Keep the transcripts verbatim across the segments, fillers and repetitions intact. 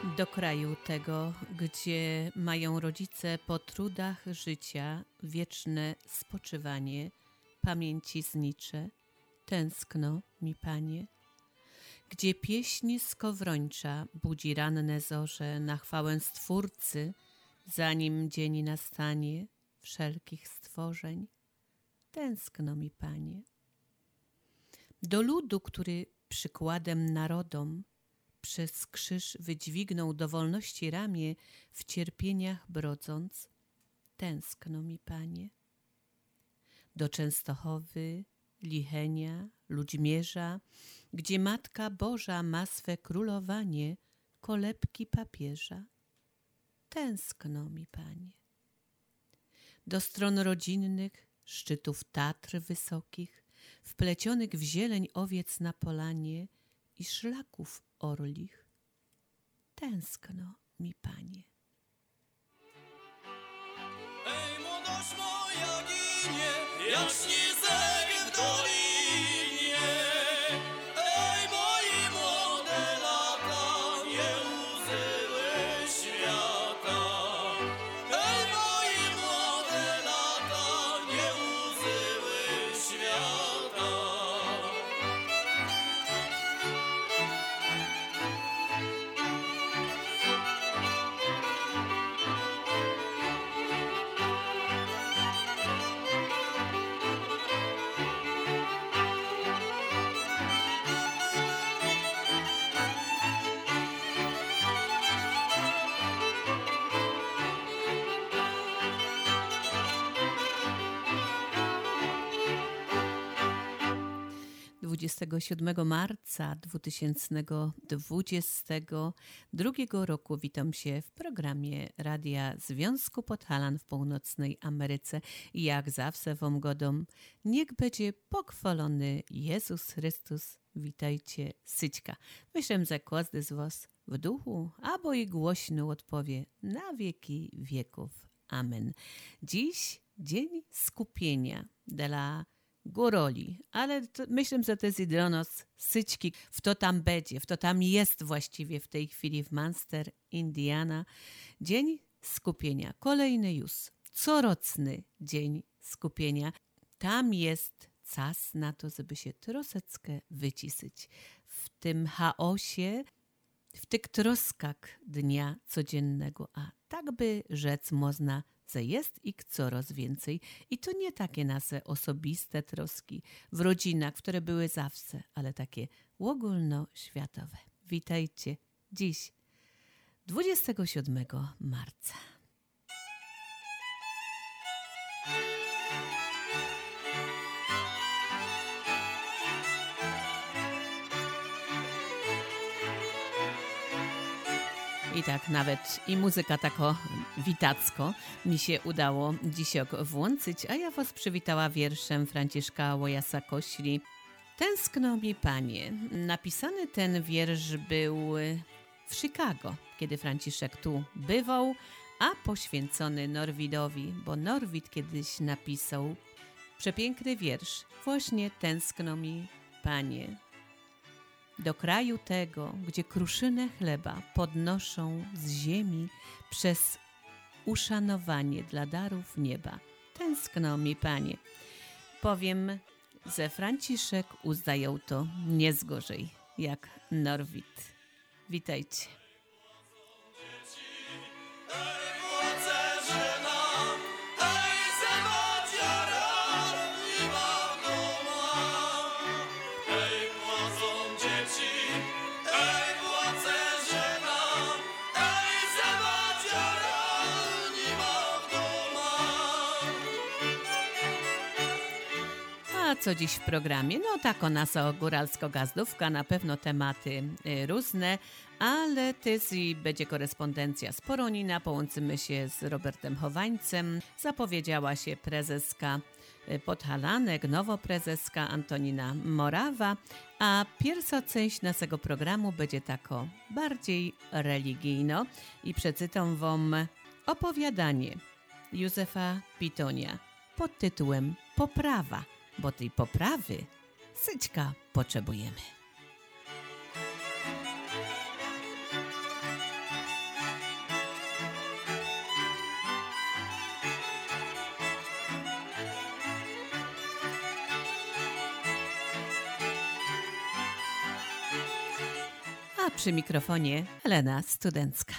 Do kraju tego, gdzie mają rodzice po trudach życia wieczne spoczywanie, pamięci znicze, tęskno mi, Panie. Gdzie pieśń skowrończa budzi ranne zorze na chwałę Stwórcy, zanim dzień nastanie wszelkich stworzeń, tęskno mi, Panie. Do ludu, który przykładem narodom przez krzyż wydźwignął do wolności ramię, w cierpieniach brodząc, tęskno mi, Panie. Do Częstochowy, Lichenia, Ludźmierza, gdzie Matka Boża ma swe królowanie, kolebki papieża, tęskno mi, Panie. Do stron rodzinnych, szczytów Tatr wysokich, wplecionych w zieleń owiec na polanie i szlaków orlich, tęskno mi, Panie. Ej, młodość moja ginie, jaśnie zeg w dolinie. Ej, moje młode lata, nie łzyły świata. Ej, moje młode lata, nie łzyły świata. dwudziestego siódmego marca dwa tysiące dwudziestego drugiego roku witam się w programie Radia Związku Podhalan w Północnej Ameryce i jak zawsze wam godom, niech będzie pochwalony Jezus Chrystus. Witajcie, Syćka. Myślę, że każdy z was w duchu albo i głośno odpowie na wieki wieków. Amen. Dziś dzień skupienia dla góroli, ale to, myślę, że to jest dla nas Syćki, w to tam będzie, w to tam jest właściwie w tej chwili w Munster, Indiana. Dzień skupienia, kolejny już, coroczny dzień skupienia. Tam jest czas na to, żeby się troszeczkę wyciszyć w tym chaosie, w tych troskach dnia codziennego, a tak by rzec można, że jest ich coraz więcej i to nie takie nasze osobiste troski w rodzinach, które były zawsze, ale takie ogólnoświatowe. Witajcie dziś, dwudziestego siódmego marca. I tak nawet i muzyka tako witacko mi się udało dzisiaj włączyć, a ja was przywitała wierszem Franciszka Łojasa-Kośli. Tęskno mi, Panie. Napisany ten wiersz był w Chicago, kiedy Franciszek tu bywał, a poświęcony Norwidowi, bo Norwid kiedyś napisał przepiękny wiersz. Właśnie tęskno mi, Panie. Do kraju tego, gdzie kruszynę chleba podnoszą z ziemi przez uszanowanie dla darów nieba. Tęskno mi, Panie. Powiem, że Franciszek uznają to nie zgorzej, jak Norwid. Witajcie. A co dziś w programie? No tako nasza góralsko-gazdówka, na pewno tematy y, różne, ale też i będzie korespondencja z Poronina, połączymy się z Robertem Chowańcem, zapowiedziała się prezeska y, Podhalanek, nowoprezeska Antonina Morawa, a pierwsza część naszego programu będzie tako bardziej religijno i przeczytam wam opowiadanie Józefa Pitonia pod tytułem Poprawa, bo tej poprawy, Syćka, potrzebujemy. A przy mikrofonie Helena Studencka.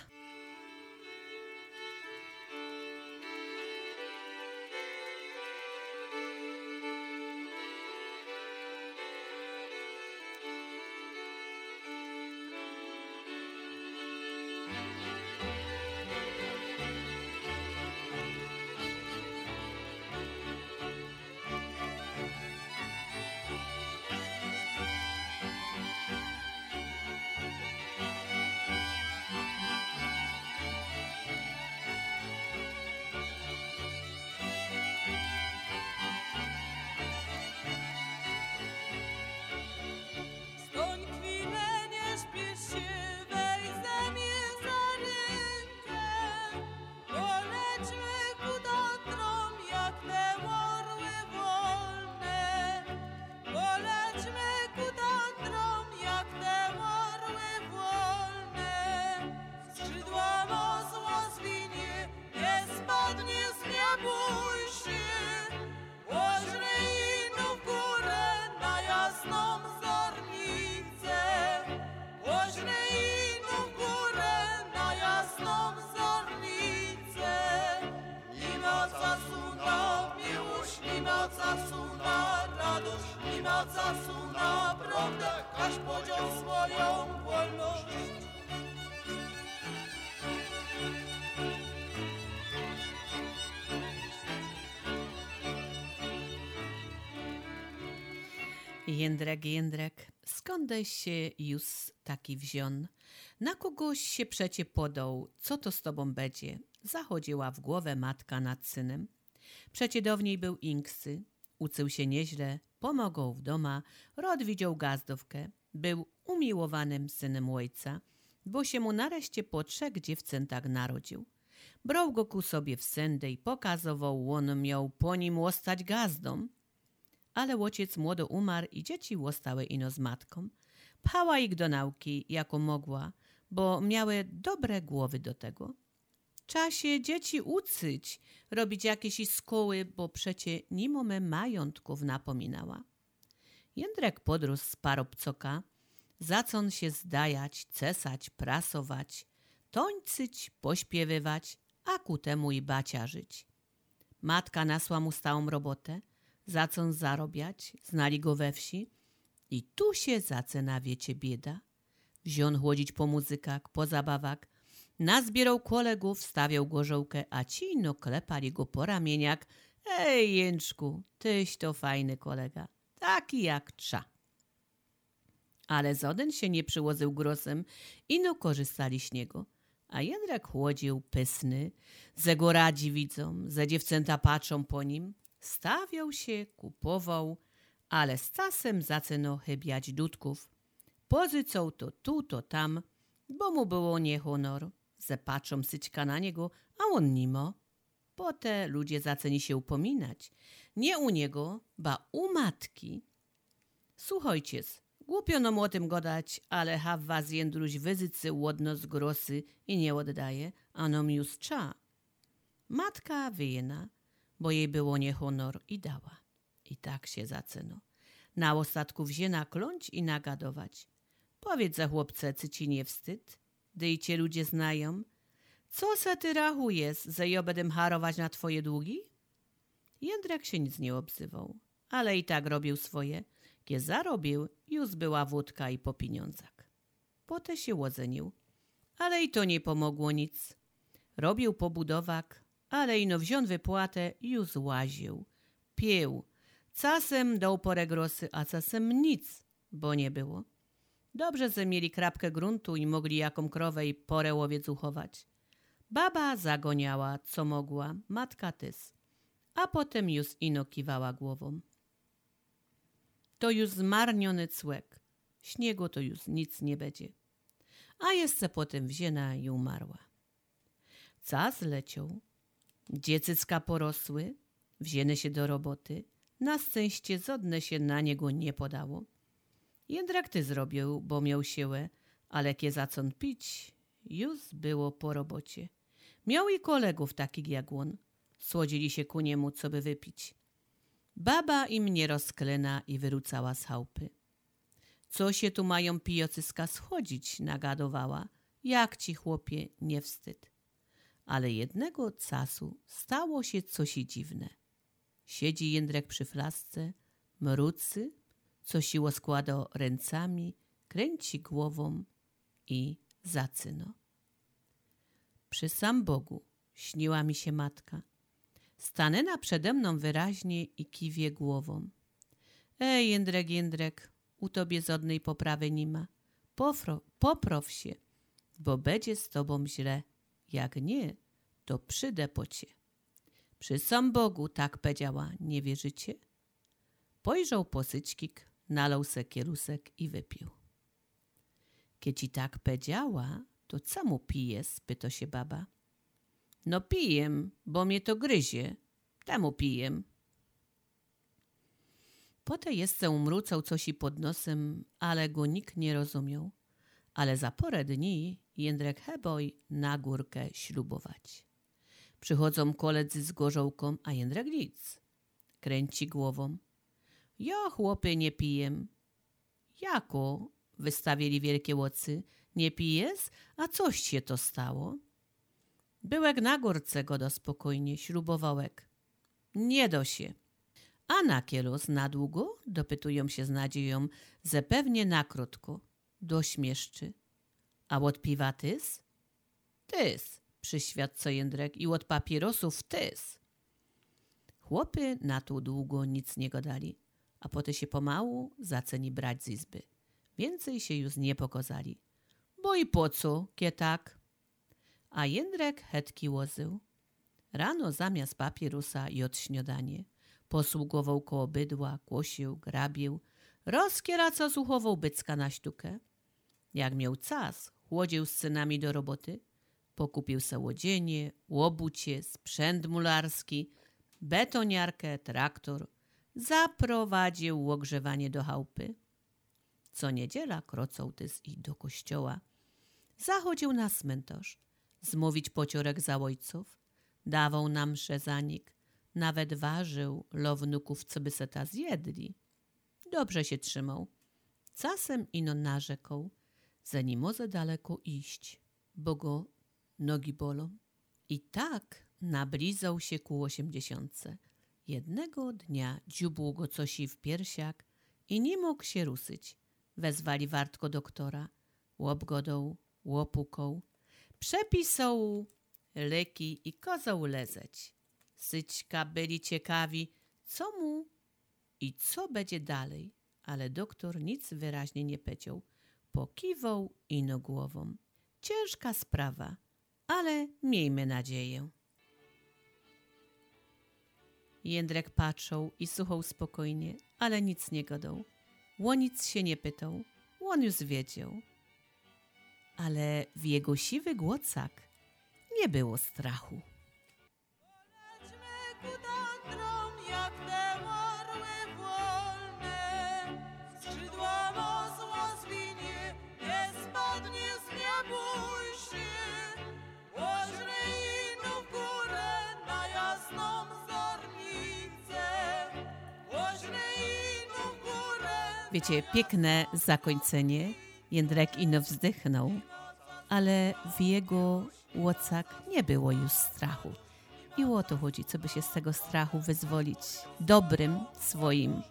Jędrek, Jędrek, skądeś się już taki wzion? Na kogoś się przecie podał, co to z tobą będzie? Zachodziła w głowę matka nad synem. Przecie dawniej był inksy, ucył się nieźle, pomogł w doma, rod widział gazdówkę, był umiłowanym synem ojca, bo się mu nareszcie po trzech dziewczętach narodził. Brał go ku sobie w sędę i pokazował, on miał po nim łostać gazdą. Ale ojciec młodo umarł i dzieci łostały ino z matką. Pchała ich do nauki, jako mogła, bo miały dobre głowy do tego. Trzeba się dzieci uczyć, robić jakieś szkoły, bo przecie nie mamy majątków, napominała. Jędrek podrósł z parobcoka, zaczął się zdajać, cesać, prasować, tońcyć, pośpiewywać, a ku temu i baciarzyć. Matka nasła mu stałą robotę, zaczął zarobiać, znali go we wsi i tu się zaczyna, wiecie, bieda. Wziął chłodzić po muzykach, po zabawach, nazbierał kolegów, stawiał gorzołkę, a ci no klepali go po ramieniach. Ej, Jęczku, tyś to fajny kolega, taki jak trza. Ale żaden się nie przyłożył grosem i no korzystali z niego. A Jędrek chłodził pysny, ze go radzi widzą, ze dziewczęta patrzą po nim. Stawiał się, kupował, ale z czasem zaczyno chybiać dudków. Pozycą to tu, to tam, bo mu było niehonor. Ze patrzą syćka na niego, a on nimo. Potem ludzie zaczęli się upominać. Nie u niego, ba u matki. Słuchajciec, głupio nam o tym godać, ale haw was Jędruś wyzycy łodno z grosy i nie oddaje, a nam już trza. Matka wyjena, bo jej było niehonor i dała. I tak się zaczyno. Na ostatku wzięna kląć i nagadować. Powiedz za chłopce, czy ci nie wstyd? Gdy i cię ludzie znają. Co se ty rachujesz, że ja będę harować na twoje długi? Jędrek się nic nie obzywał, ale i tak robił swoje. Kie zarobił, już była wódka i po pieniądzach. Potem się łozenił, ale i to nie pomogło nic. Robił po budowach, ale ino wziął wypłatę i już łaził. Pił. Czasem dał porę grosy, a czasem nic, bo nie było. Dobrze, że mieli krapkę gruntu i mogli jaką krowę i porę owiec uchować. Baba zagoniała, co mogła, matka tys. A potem już ino kiwała głową. To już zmarniony cłek. Śniegu to już nic nie będzie. A jeszcze potem wzięna i umarła. Czas leciał. Dziecycka porosły, wzięły się do roboty. Na szczęście żadne się na niego nie podało. Jędrek ty zrobił, bo miał siłę, ale kie zaczął pić, już było po robocie. Miał i kolegów takich jak on. Słodzili się ku niemu, co by wypić. Baba im nie rozklena i wyrucała z chałupy. Co się tu mają pijocyska schodzić, nagadowała. Jak ci, chłopie, nie wstyd. Ale jednego casu stało się coś dziwne. Siedzi Jędrek przy flasce, mrucy, co siło składa ręcami, kręci głową i zacyno. Przy sam Bogu śniła mi się matka. Stanęła przede mną wyraźnie i kiwie głową. Ej, Jędrek, Jędrek, u tobie żadnej poprawy nie ma. Pofro, popraw się, bo będzie z tobą źle. Jak nie, to przyjdę po cię. Przy sam Bogu tak powiedziała, nie wierzycie? Pojrzał po syćkik, nalał se kielusek i wypił. Kiedy tak powiedziała, to co mu pije? Spyta się baba. No pijem, bo mnie to gryzie. Temu pijem. Potem jeszcze umrucał coś i pod nosem, ale go nikt nie rozumiał. Ale za porę dni Jędrek heboj na górkę ślubować. Przychodzą koledzy z gorzołką, a Jędrek nic. Kręci głową. Ja, chłopie, nie pijem. Jako? Wystawili wielkie łocy. Nie pijesz? A coś się to stało? Byłek na górce, godo spokojnie, ślubowałek. Nie do się. A na kielos na długo? Dopytują się z nadzieją, że pewnie na krótko. Dośmieszczy. A od piwa tys? Tys, przyświadca Jędrek, i od papierosów tys. Chłopy na to długo nic nie gadali, a potem się pomału zaceni brać z izby. Więcej się już nie pokazali. Bo i po co, kie tak? A Jędrek hetki łozył. Rano zamiast papierusa i od śniadanie posługował koło bydła, kłosił, grabił, rozkieraca zuchował bycka na sztukę. Jak miał czas, chłodził z synami do roboty, pokupił se łodzienie, łobucie, sprzęt mularski, betoniarkę, traktor, zaprowadził ogrzewanie do chałupy. Co niedziela krocał tys i do kościoła. Zachodził na cmentarz, zmówić pociorek za ojców, dawał nam mszę za nich, nawet ważył lo wnuków, co by se ta zjedli. Dobrze się trzymał. Czasem ino narzekał, że nie może daleko iść, bo go nogi bolą. I tak nablizał się ku osiemdziesiątce. Jednego dnia dziubło go coś w piersiach i nie mógł się ruszyć. Wezwali wartko doktora, łobgodą, łopukał, przepisał leki i kazał lezeć. Syćka byli ciekawi, co mu i co będzie dalej, ale doktor nic wyraźnie nie powiedział. Pokiwał ino głową. Ciężka sprawa, ale miejmy nadzieję. Jędrek patrzał i słuchał spokojnie, ale nic nie gadał. O nic się nie pytał, on już wiedział. Ale w jego siwy głosach nie było strachu. Lećmy ku tandrom, jak te orły wolne. Skrzydła mocno zwinie, nie spadnie, nie bój się. Łoźmy ino w górę, na jasną zornicę. Łoźmy ino w górę. Wiecie, piękne zakończenie. Jędrek ino wzdychnął, ale w jego łocach nie było już strachu. I o to chodzi, co by się z tego strachu wyzwolić dobrym swoim.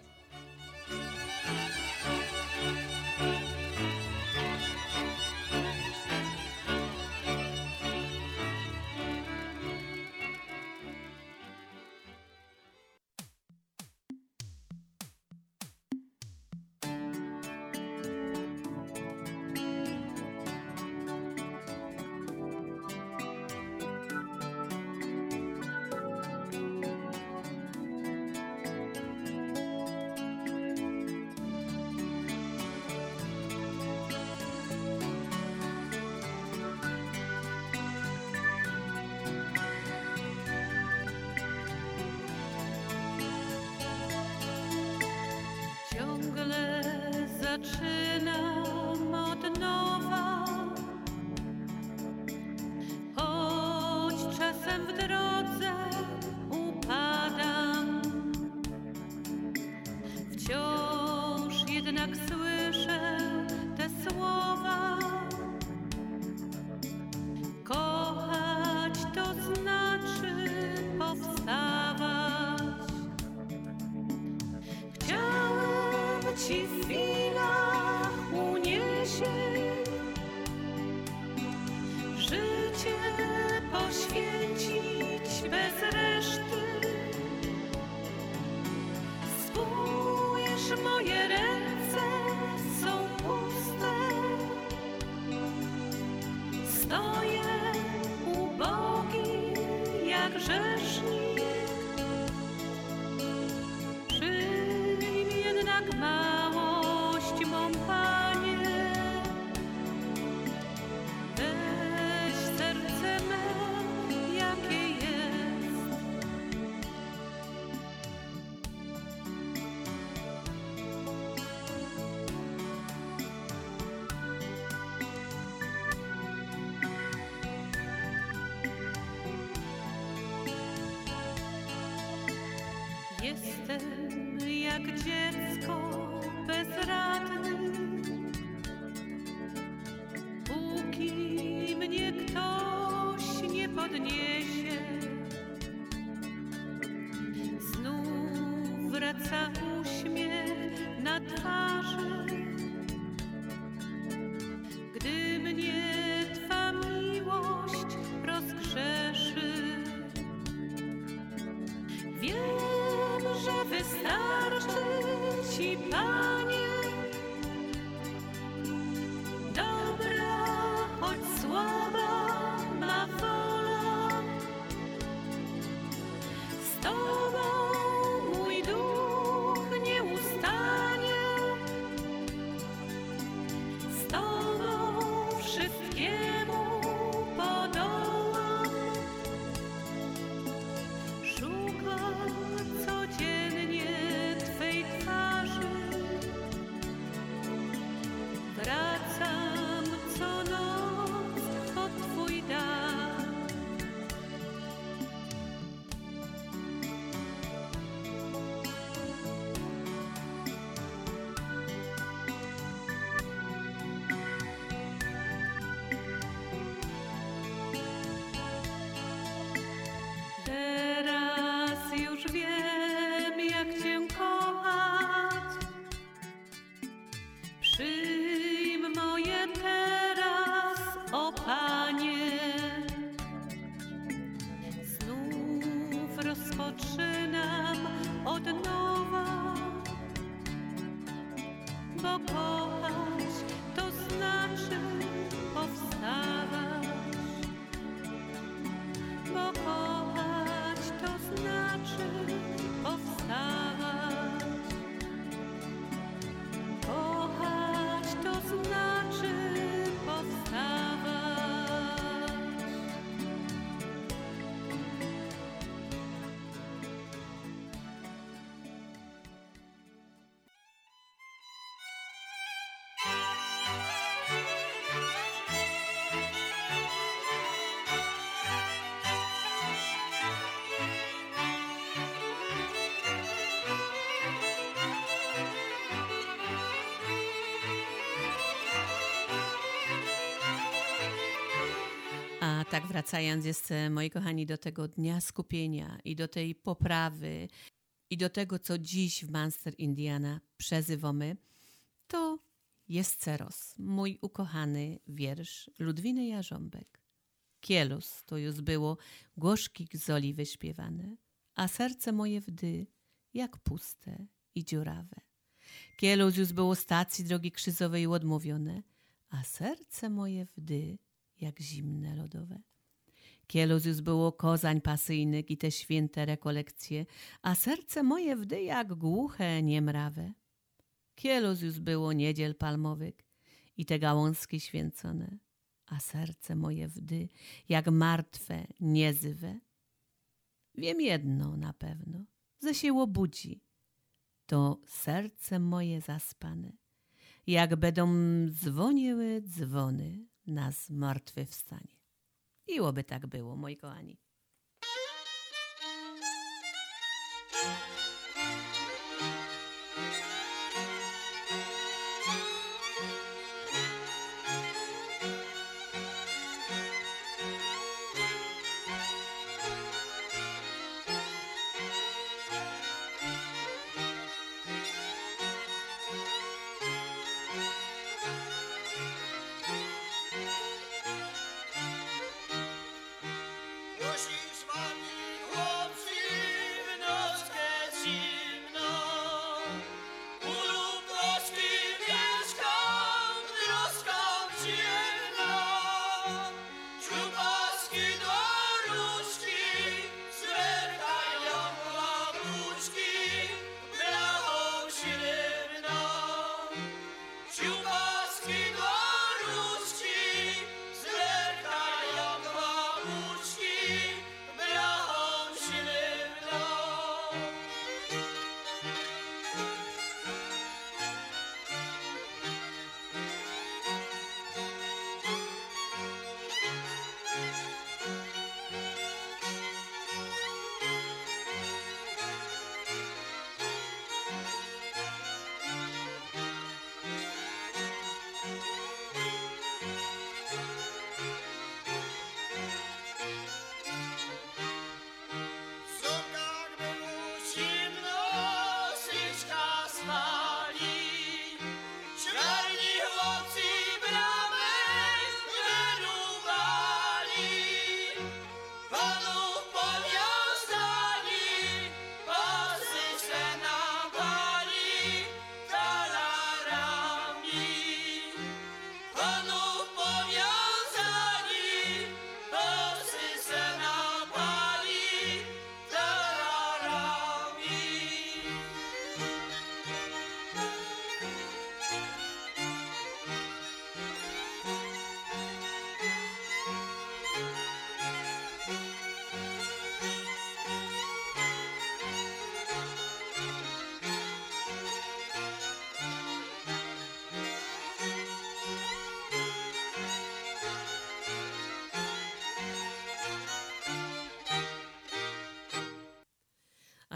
Ciągle zaczynam od nowa, choć czasem w drodze upadam. Wciąż jednak słyszę ci w chwilach uniesie, życie poświęcić bez reszty. Spójrz, moje ręce są puste, stoję ubogi jak grzesznik. Przyjm jednak małość mą, Panie, weź serce me, jakie jest. Jestem jak dziecko bezradne, póki mnie ktoś nie podniesie. Znów wraca uśmiech na twarzy, gdy mnie Twa miłość rozgrzeszy. Wiem, że wystarczy Ci, Panie, dobra, choć słaba ma wola. Z Tobą mój duch nie ustanie, z Tobą wszystkiemu podołam. Szukam codziennie Twej twarzy, wracam co noc pod Twój dach. Teraz już wiem, jak Cię kochać. Przyjm moje teraz, o Panie. Znów rozpoczynam od nowa, bo kochać to znaczy powstawać. Bo kochać to znaczy powstawać. Kochać to znaczy powstawać. A tak wracając jeszcze, moi kochani, do tego dnia skupienia i do tej poprawy i do tego, co dziś w Munster, Indiana przezywamy, to jest Ceros, mój ukochany wiersz Ludwiny Jarząbek. Kielus to już było głoszkik z oli wyśpiewane, a serce moje wdy jak puste i dziurawe. Kielus już było stacji drogi krzyżowej odmówione, a serce moje wdy jak zimne lodowe. Kielus już było kozań pasyjnych i te święte rekolekcje, a serce moje wdy jak głuche, niemrawe. Kielus już było niedziel palmowych i te gałązki święcone, a serce moje wdy jak martwe, niezywe. Wiem jedno na pewno, że się obudzi, to serce moje zaspane, jak będą dzwoniły dzwony na zmartwychwstanie. I oby tak było, moi kochani.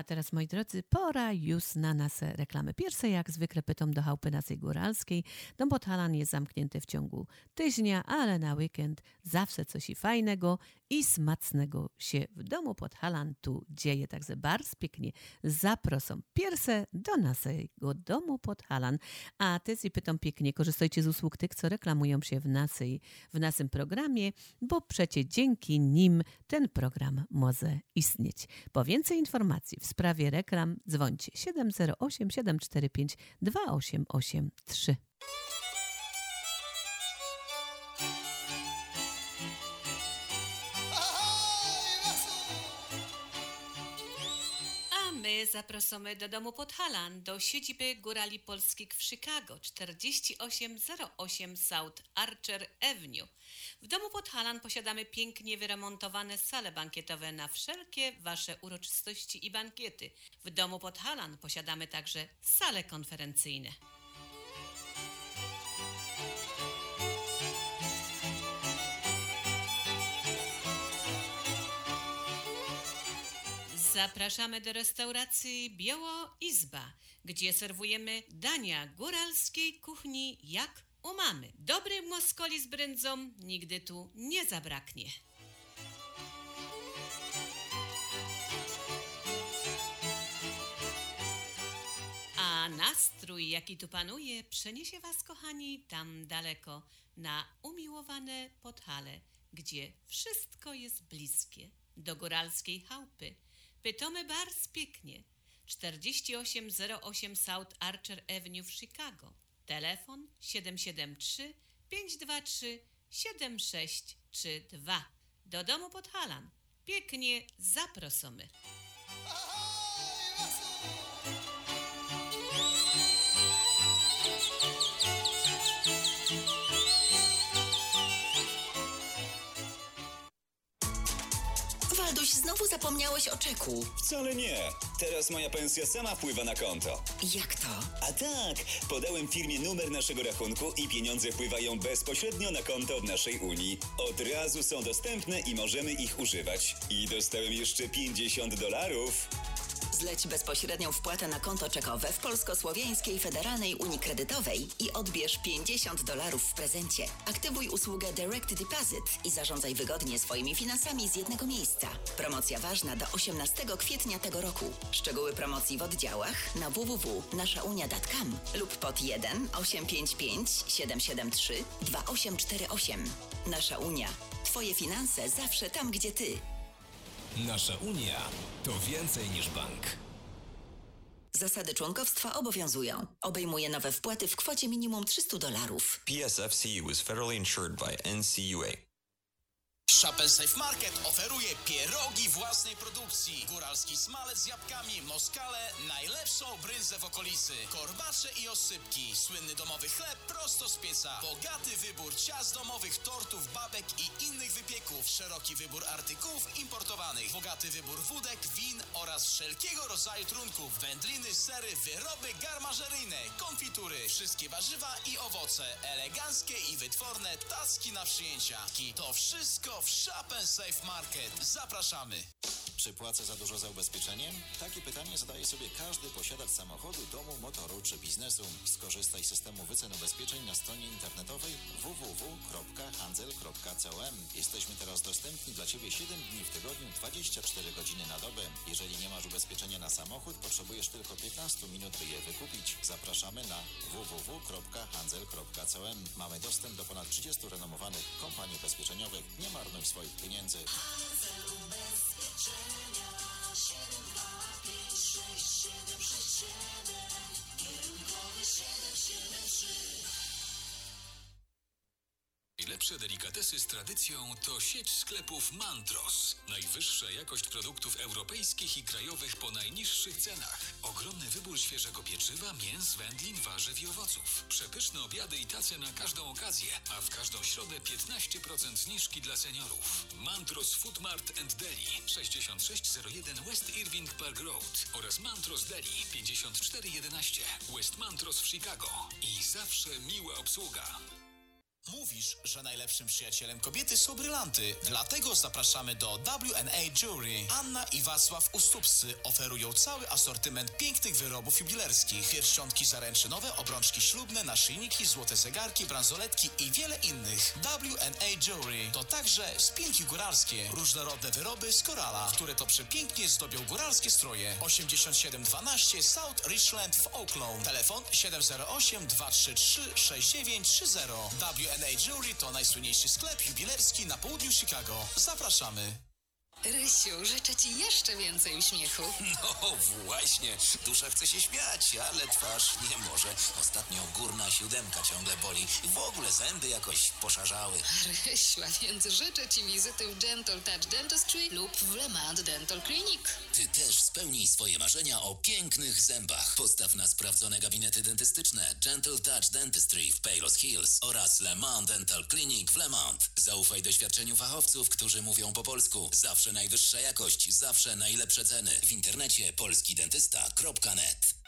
teraz, moi drodzy, pora już na nasze reklamy. Pierwsze, jak zwykle, pytam do chałupy naszej góralskiej. Dom Podhalan jest zamknięty w ciągu tygodnia, ale na weekend zawsze coś i fajnego i smacznego się w domu Podhalan tu dzieje. Także bardzo pięknie zapraszam pierwsze do naszego domu Podhalan. A też i pytam pięknie, korzystajcie z usług tych, co reklamują się w, naszej, w naszym programie, bo przecie dzięki nim ten program może istnieć. Po więcej informacji w sprawie reklam dzwońcie siedem zero osiem siedem cztery pięć dwa osiem osiem trzy. A my zapraszamy do domu Podhalan, do siedziby Górali Polskich w Chicago, czterdzieści osiem zero osiem South Archer Avenue. W domu Podhalan posiadamy pięknie wyremontowane sale bankietowe na wszelkie wasze uroczystości i bankiety. W domu Podhalan posiadamy także sale konferencyjne. Zapraszamy do restauracji Biało Izba, gdzie serwujemy dania góralskiej kuchni jak u mamy. Dobry moskoli z brędzą nigdy tu nie zabraknie. A nastrój, jaki tu panuje, przeniesie was, kochani, tam daleko, na umiłowane Podhale, gdzie wszystko jest bliskie do góralskiej chałupy. Pytamy bardzo pięknie. czterdzieści osiem zero osiem South Archer Avenue w Chicago. Telefon siedem siedem trzy pięć dwa trzy siedem sześć trzy dwa. Do domu Podhalan. Pięknie zaprosimy. Walduś, znowu zapomniałeś o czeku. Wcale nie. Teraz moja pensja sama wpływa na konto. Jak to? A tak, podałem firmie numer naszego rachunku i pieniądze wpływają bezpośrednio na konto w naszej Unii. Od razu są dostępne i możemy ich używać. I dostałem jeszcze pięćdziesiąt dolarów. Zleć bezpośrednią wpłatę na konto czekowe w Polsko-Słowiańskiej Federalnej Unii Kredytowej i odbierz pięćdziesiąt dolarów w prezencie. Aktywuj usługę Direct Deposit i zarządzaj wygodnie swoimi finansami z jednego miejsca. Promocja ważna do osiemnastego kwietnia tego roku. Szczegóły promocji w oddziałach na w w w kropka nasza unia kropka com lub pod jeden osiem pięć pięć siedem siedem trzy dwa osiem cztery osiem. Nasza Unia. Twoje finanse zawsze tam, gdzie ty. Nasza Unia to więcej niż bank. Zasady członkowstwa obowiązują. Obejmuje nowe wpłaty w kwocie minimum trzysta dolarów. P S F C U is federally insured by N C U A. Shop and Save Market oferuje pierogi własnej produkcji. Góralski smalec z jabłkami, moskale, najlepszą bryndzę w okolicy, korbacze i osypki, słynny domowy chleb prosto z pieca, bogaty wybór ciast domowych, tortów, babek i innych wypieków, szeroki wybór artykułów importowanych, bogaty wybór wódek, win oraz wszelkiego rodzaju trunków, wędliny, sery, wyroby garmażeryjne, konfitury, wszystkie warzywa i owoce, eleganckie i wytworne tacki na przyjęcia. To wszystko w Shop and Save Market. Zapraszamy. Czy płacę za dużo za ubezpieczenie? Takie pytanie zadaje sobie każdy posiadacz samochodu, domu, motoru czy biznesu. Skorzystaj z systemu wycen ubezpieczeń na stronie internetowej w w w kropka handzel kropka com. Jesteśmy teraz dostępni dla Ciebie siedem dni w tygodniu, dwadzieścia cztery godziny na dobę. Jeżeli nie masz ubezpieczenia na samochód, potrzebujesz tylko piętnaście minut, by je wykupić. Zapraszamy na w w w kropka handzel kropka com. Mamy dostęp do ponad trzydziestu renomowanych kompanii ubezpieczeniowych. Nie marnuj swoich pieniędzy. Najlepsze delikatesy z tradycją to sieć sklepów Mantros. Najwyższa jakość produktów europejskich i krajowych po najniższych cenach. Ogromny wybór świeżego pieczywa, mięs, wędlin, warzyw i owoców. Przepyszne obiady i tace na każdą okazję, a w każdą środę piętnaście procent zniżki dla seniorów. Mantros Food Mart and Deli sześćdziesiąt sześć zero jeden West Irving Park Road oraz Mantros Deli pięćdziesiąt cztery jedenaście West Mantros w Chicago. I zawsze miła obsługa. Mówisz, że najlepszym przyjacielem kobiety są brylanty. Dlatego zapraszamy do W and A Jewelry. Anna i Wacław Ustupscy oferują cały asortyment pięknych wyrobów jubilerskich. Pierścionki zaręczynowe, obrączki ślubne, naszyjniki, złote zegarki, bransoletki i wiele innych. W and A Jewelry to także spinki góralskie. Różnorodne wyroby z korala, które to przepięknie zdobią góralskie stroje. osiemdziesiąt siedem dwanaście South Richland w Oaklawn. Telefon siedem zero osiem dwa trzy trzy sześć dziewięć trzy zero. W and A Jewelry to najsłynniejszy sklep jubilerski na południu Chicago. Zapraszamy. Rysiu, życzę ci jeszcze więcej uśmiechu. No właśnie, dusza chce się śmiać, ale twarz nie może. Ostatnio górna siódemka ciągle boli i w ogóle zęby jakoś poszarzały. Rysiu, a więc życzę ci wizyty w Gentle Touch Dentistry lub w Lemont Dental Clinic. Ty też spełnij swoje marzenia o pięknych zębach. Postaw na sprawdzone gabinety dentystyczne Gentle Touch Dentistry w Palos Hills oraz Lemont Dental Clinic w Lemont. Zaufaj doświadczeniu fachowców, którzy mówią po polsku. Zawsze najwyższa jakość, zawsze najlepsze ceny. W internecie polski dentysta kropka net.